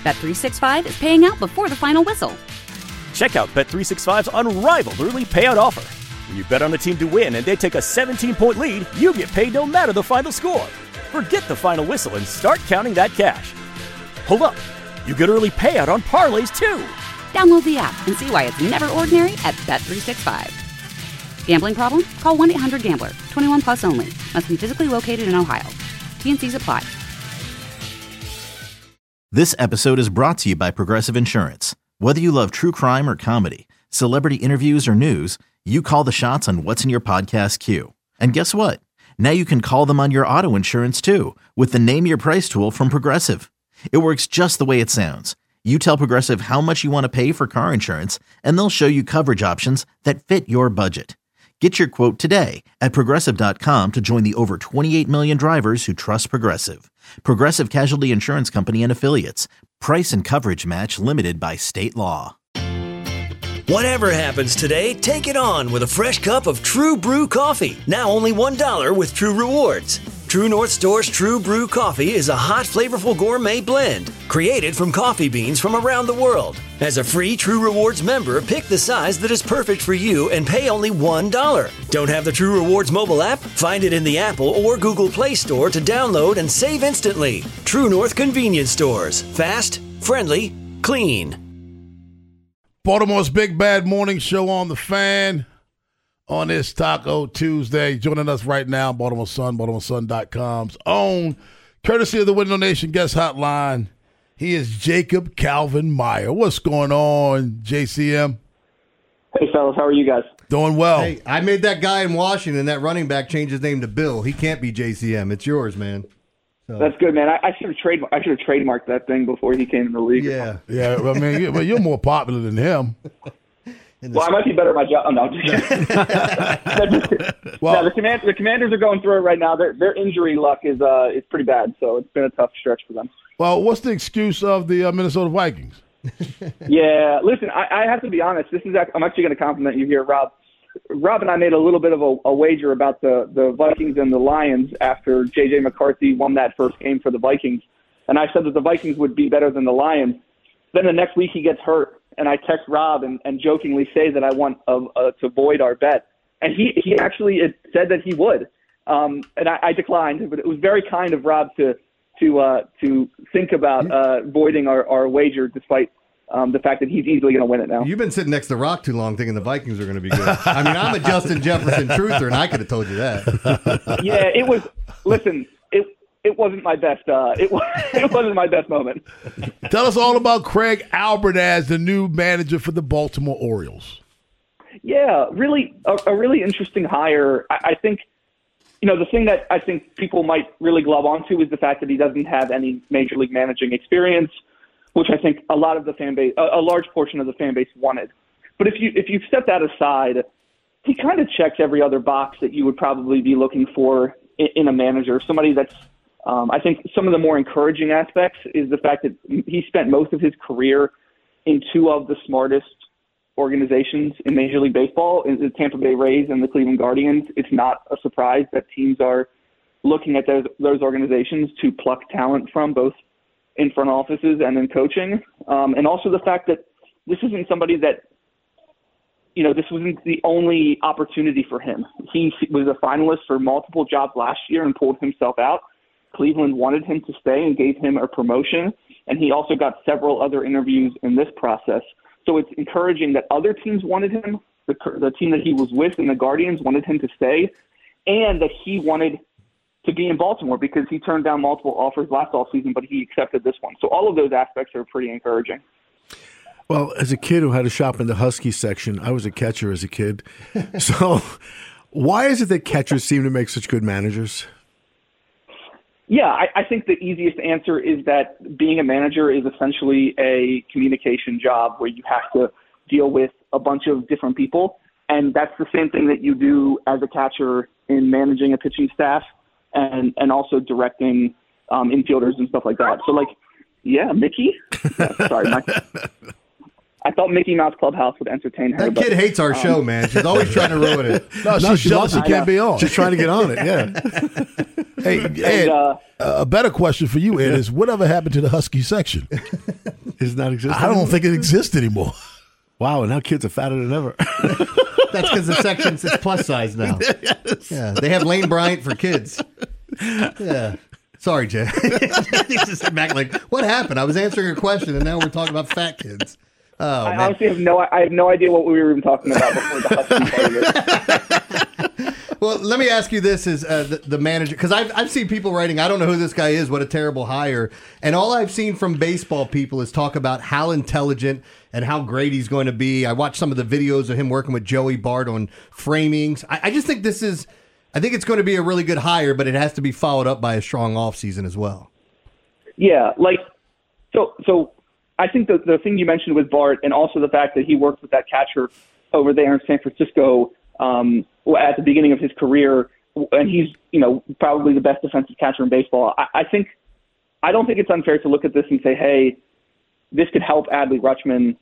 Bet365 is paying out before the final whistle. Check out Bet365's unrivaled early payout offer. When you bet on a team to win and they take a 17-point lead, you get paid no matter the final score. Forget the final whistle and start counting that cash. Hold up. You get early payout on parlays, too. Download the app and see why it's never ordinary at Bet365. Gambling problem? Call 1-800-GAMBLER. 21 plus only. Must be physically located in Ohio. T&Cs apply. This episode is brought to you by Progressive Insurance. Whether you love true crime or comedy, celebrity interviews or news, you call the shots on what's in your podcast queue. And guess what? Now you can call them on your auto insurance too with the Name Your Price tool from Progressive. It works just the way it sounds. You tell Progressive how much you want to pay for car insurance, and they'll show you coverage options that fit your budget. Get your quote today at Progressive.com to join the over 28 million drivers who trust Progressive. Progressive Casualty Insurance Company and Affiliates. Price and coverage match limited by state law. Whatever happens today, take it on with a fresh cup of True Brew coffee. Now only $1 with True Rewards. True North Store's True Brew coffee is a hot, flavorful gourmet blend created from coffee beans from around the world. As a free True Rewards member, pick the size that is perfect for you and pay only $1. Don't have the True Rewards mobile app? Find it in the Apple or Google Play Store to download and save instantly. True North Convenience Stores. Fast, friendly, clean. Baltimore's Big Bad Morning Show on the Fan on this Taco Tuesday. Joining us right now, Baltimore Sun, BaltimoreSun.com's own, courtesy of the Window Nation guest hotline. He is Jacob Calvin Meyer. What's going on, JCM? Hey, fellas. How are you guys? Doing well. Hey, I made that guy in Washington, that running back, change his name to Bill. He can't be JCM. It's yours, man. So. That's good, man. I should have trademarked that thing before he came in the league. Yeah. Yeah, I mean, you're more popular than him. Well, I might be better at my job. Oh, no, I'm just kidding. Well, the Commanders are going through it right now. Their injury luck is pretty bad, so it's been a tough stretch for them. Well, what's the excuse of the Minnesota Vikings? Yeah, listen, I have to be honest. I'm actually going to compliment you here, Rob. Rob and I made a little bit of a wager about the Vikings and the Lions after J.J. McCarthy won that first game for the Vikings. And I said that the Vikings would be better than the Lions. Then the next week he gets hurt, and I text Rob and jokingly say that I want to void our bet. And he actually said that he would. And I declined, but it was very kind of Rob to think about voiding our wager despite the fact that he's easily going to win it now. You've been sitting next to Rock too long thinking the Vikings are going to be good. I mean, I'm a Justin Jefferson truther, and I could have told you that. Yeah, it was – listen, it wasn't my best it wasn't my best moment. Tell us all about Craig Albert as the new manager for the Baltimore Orioles. Yeah, really a really interesting hire. I think – the thing that I think people might really glove onto is the fact that he doesn't have any major league managing experience, which I think a lot of the fan base, a large portion of the fan base wanted. But if you step that aside, he kind of checks every other box that you would probably be looking for in a manager. Somebody that's, I think some of the more encouraging aspects is the fact that he spent most of his career in two of the smartest organizations in Major League Baseball, in the Tampa Bay Rays and the Cleveland Guardians. It's not a surprise that teams are looking at those organizations to pluck talent from, both in front offices and in coaching. And also the fact that this isn't somebody that, this wasn't the only opportunity for him. He was a finalist for multiple jobs last year and pulled himself out. Cleveland wanted him to stay and gave him a promotion, and he also got several other interviews in this process. So it's encouraging that other teams wanted him, the team that he was with and the Guardians wanted him to stay, and that he wanted to be in Baltimore because he turned down multiple offers last offseason, but he accepted this one. So all of those aspects are pretty encouraging. Well, as a kid who had to shop in the Husky section, I was a catcher as a kid. So why is it that catchers seem to make such good managers? Yeah, I think the easiest answer is that being a manager is essentially a communication job where you have to deal with a bunch of different people. And that's the same thing that you do as a catcher in managing a pitching staff and also directing infielders and stuff like that. So, Mickey? Yeah, sorry, Mike. I thought Mickey Mouse Clubhouse would entertain her. That kid hates our show, man. She's always trying to ruin it. No, she's jealous she can't be on. She's trying to get on it, yeah. Hey, Ed, a better question for you, Ed, is whatever happened to the Husky section? Does not exist I don't anymore? think it exists anymore. Wow, and now kids are fatter than ever. That's because the section's it's plus size now. Yes. Yeah, they have Lane Bryant for kids. Yeah. Sorry, Jay. He just sat back like, what happened? I was answering a question, and now we're talking about fat kids. Oh, I honestly have no idea what we were even talking about before the Husky part of it. Well, let me ask you this: is the manager? Because I've seen people writing, I don't know who this guy is. What a terrible hire! And all I've seen from baseball people is talk about how intelligent and how great he's going to be. I watched some of the videos of him working with Joey Bart on framings. I just think this is. I think it's going to be a really good hire, but it has to be followed up by a strong offseason as well. Yeah, so I think the thing you mentioned with Bart, and also the fact that he worked with that catcher over there in San Francisco at the beginning of his career, and he's probably the best defensive catcher in baseball. I don't think it's unfair to look at this and say, hey, this could help Adley Rutschman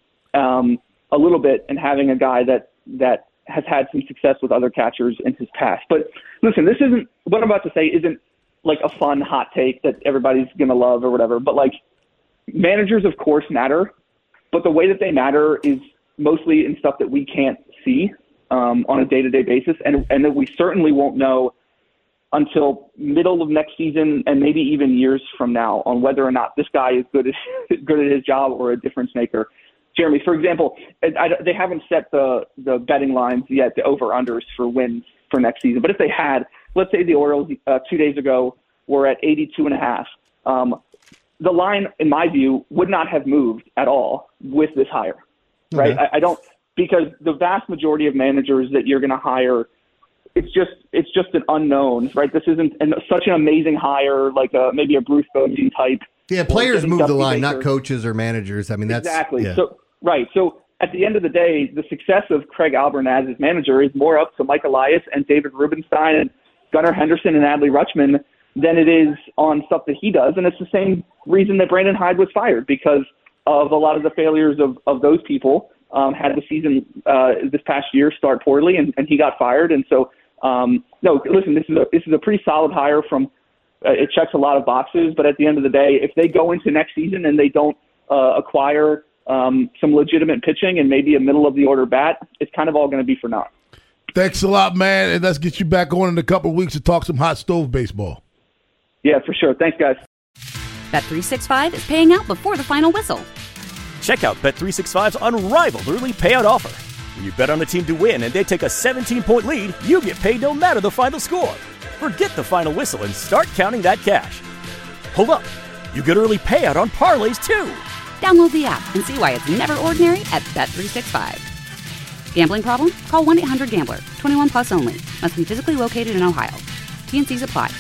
a little bit in having a guy that has had some success with other catchers in his past. But listen, this isn't what I'm about to say isn't like a fun hot take that everybody's gonna love or whatever. But like, managers of course matter, but the way that they matter is mostly in stuff that we can't see on a day-to-day basis, and that we certainly won't know until middle of next season and maybe even years from now on whether or not this guy is good at his job or a difference maker. Jeremy, for example, they haven't set the betting lines yet, the over-unders for wins for next season. But if they had, let's say the Orioles 2 days ago were at 82.5, the line, in my view, would not have moved at all with this hire, right? Okay. I don't, because the vast majority of managers that you're going to hire, it's just an unknown, right? This isn't such an amazing hire, like maybe a Bruce Bochy type. Yeah, players move the line, not coaches or managers. I mean, that's exactly. Yeah. So at the end of the day, the success of Craig Albert as his manager is more up to Mike Elias and David Rubenstein and Gunnar Henderson and Adley Rutschman than it is on stuff that he does. And it's the same reason that Brandon Hyde was fired, because of a lot of the failures of those people. Had the season this past year start poorly, and he got fired. And so, no, listen, this is a pretty solid hire from. It checks a lot of boxes, but at the end of the day, if they go into next season and they don't acquire some legitimate pitching and maybe a middle-of-the-order bat, it's kind of all going to be for naught. Thanks a lot, man, and let's get you back on in a couple of weeks to talk some hot stove baseball. Yeah, for sure. Thanks, guys. Bet365 is paying out before the final whistle. Check out Bet365's unrivaled early payout offer. When you bet on a team to win and they take a 17-point lead, you get paid no matter the final score. Forget the final whistle and start counting that cash. Hold up. You get early payout on parlays, too. Download the app and see why it's never ordinary at Bet365. Gambling problem? Call 1-800-GAMBLER. 21 plus only. Must be physically located in Ohio. T&Cs apply.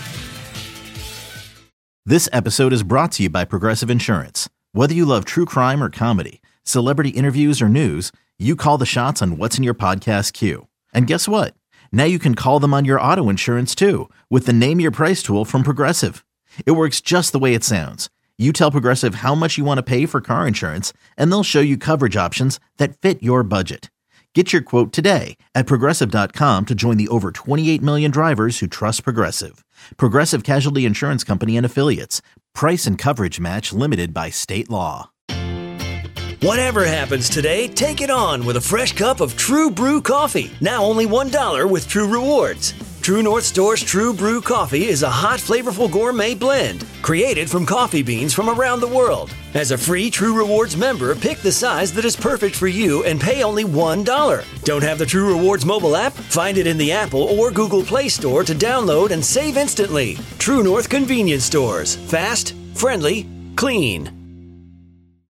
This episode is brought to you by Progressive Insurance. Whether you love true crime or comedy, celebrity interviews or news, you call the shots on what's in your podcast queue. And guess what? Now you can call them on your auto insurance too with the Name Your Price tool from Progressive. It works just the way it sounds. You tell Progressive how much you want to pay for car insurance, and they'll show you coverage options that fit your budget. Get your quote today at Progressive.com to join the over 28 million drivers who trust Progressive. Progressive Casualty Insurance Company and Affiliates. Price and coverage match limited by state law. Whatever happens today, take it on with a fresh cup of True Brew coffee. Now only $1 with True Rewards. True North Store's True Brew coffee is a hot, flavorful gourmet blend created from coffee beans from around the world. As a free True Rewards member, pick the size that is perfect for you and pay only $1. Don't have the True Rewards mobile app? Find it in the Apple or Google Play Store to download and save instantly. True North Convenience Stores. Fast, friendly, clean.